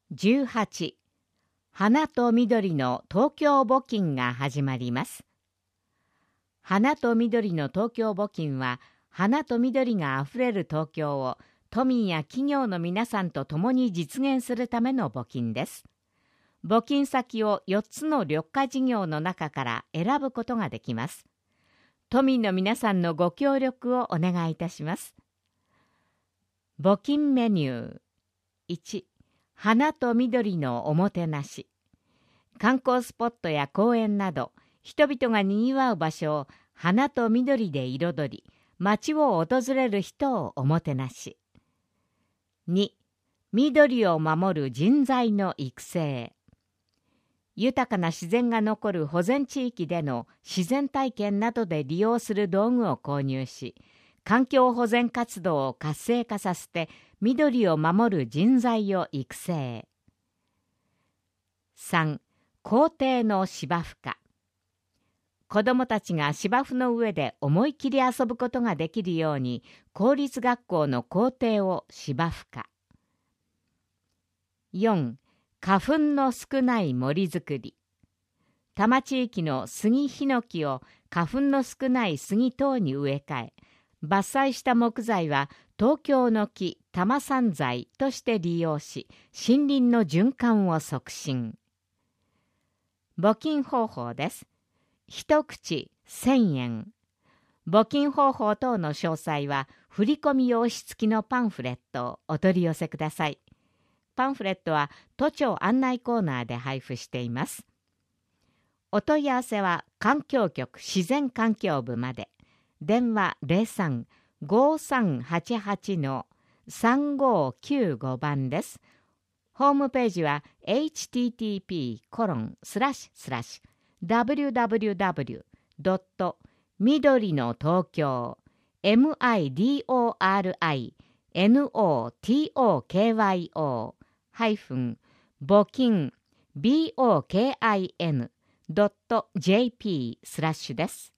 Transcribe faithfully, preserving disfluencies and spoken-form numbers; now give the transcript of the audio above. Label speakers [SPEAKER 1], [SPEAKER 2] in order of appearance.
[SPEAKER 1] じゅうはち、花と緑の東京募金が始まります。花と緑の東京募金は、花と緑があふれる東京を都民や企業の皆さんと共に実現するための募金です。募金先をよっつの緑化事業の中から選ぶことができます。都民の皆さんのご協力をお願いいたします。募金メニュー。いち、花と緑のおもてなし。観光スポットや公園など、人々がにぎわう場所を花と緑で彩り、街を訪れる人をおもてなし。に、緑を守る人材の育成。豊かな自然が残る保全地域での自然体験などで利用する道具を購入し、環境保全活動を活性化させて緑を守る人材を育成。さん、校庭の芝生化。子どもたちが芝生の上で思い切り遊ぶことができるように、公立学校の校庭を芝生化。よん、花粉の少ない森づくり。多摩地域の杉ヒノキを花粉の少ない杉等に植え替え、伐採した木材は東京の木多摩産材として利用し、森林の循環を促進。募金方法です。一口せんえん。募金方法等の詳細は振込用紙付きのパンフレットをお取り寄せください。パンフレットは都庁案内コーナーで配布しています。お問い合わせは環境局自然環境部まで。電話 ゼロさん ごーさんはちはち さんごーきゅうご 番です。ホームページは エイチティーティーピーコロンスラッシュスラッシュダブリューダブリューダブリュードット緑の東京 ミドリ ハイフン募金 ボキン ドット ジェーピー スラッシュです。